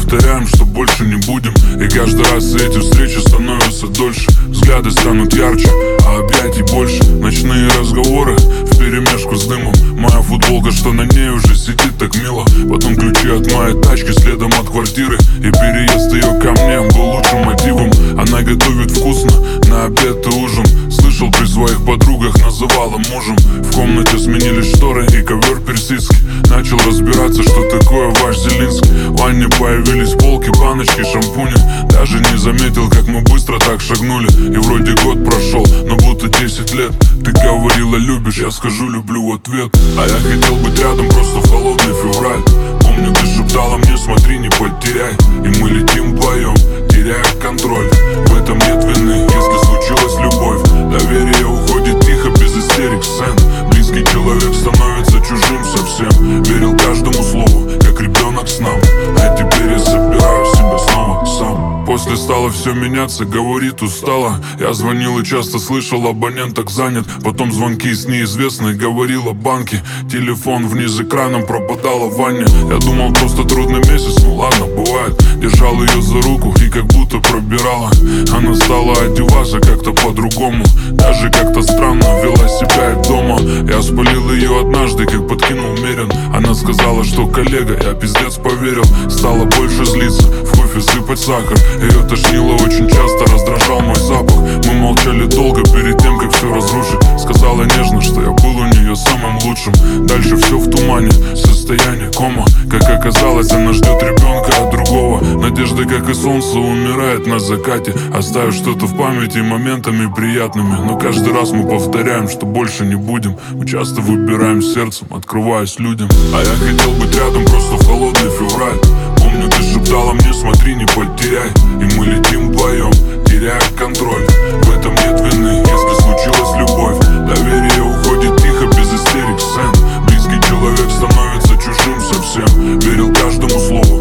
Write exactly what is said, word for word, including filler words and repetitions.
повторяем, что больше не будем. И каждый раз эти встречи становятся дольше, взгляды станут ярче, а объятий больше. Ночные разговоры вперемешку с дымом, моя футболка, что на ней уже сидит так мило. Потом ключи от моей тачки следом от квартиры, и переезд ее ко мне был лучшим мотивом. Она готовит вкусно на обед и ужин, слышал при своих подругах, называла мужем. В комнате сменились шторы и ковер персидский. Начал разбираться, что такое ваш Зелинский. В ванне появились полки, баночки, шампуни. Даже не заметил, как мы быстро так шагнули. И вроде год прошел, но будто десять лет. Ты говорила любишь, я скажу люблю в ответ. А я хотел быть рядом просто в холодный февраль. Помню, ты шептала мне, смотри, не потеряй. И мы летим вдвоем, теряя контроль. В этом нет вины, если случилась любовь. Доверие уходит тихо, без истерик, сцен. Близкий человек становится чужим совсем. Верил каждому слову, как ребенок с нам. А теперь я собираю себя снова сам. После стало все меняться, говорит устала. Я звонил и часто слышал, абонент занят. Потом звонки с неизвестной, говорила банки. Телефон вниз экраном пропадала в ванне. Я думал, просто трудный месяц, ну ладно, бывает. Держал ее за руку и как будто пробирала. Она стала одеваться как-то по-другому. Даже как-то странно вела себя и дома. Я спалил ее однажды, как подкинул Мерин. Она сказала, что коллега, я пиздец поверил. Стала больше злиться, в кофе сыпать сахар. Ее тошнило очень часто, раздражал мой запах. Мы молчали долго перед тем, как все разрушить. Сказала нежно, что я был у нее самым лучшим. Дальше все в тумане, состояние кома. Как оказалось, она ждет ребенка от другого. Надежда, как и солнце, умирает на закате. Оставив что-то в памяти моментами приятными. Но каждый раз мы повторяем, что больше не будем. Мы часто выбираем сердцем, открываясь людям. А я хотел быть рядом просто в холодный февраль. Помню, ты шептала мне, смотри, не потеряй. И мы летим вдвоем, теряя контроль. В этом нет вины, если случилась любовь. Доверие уходит тихо, без истерик, сцен. Близкий человек становится чужим совсем. Верил каждому слову,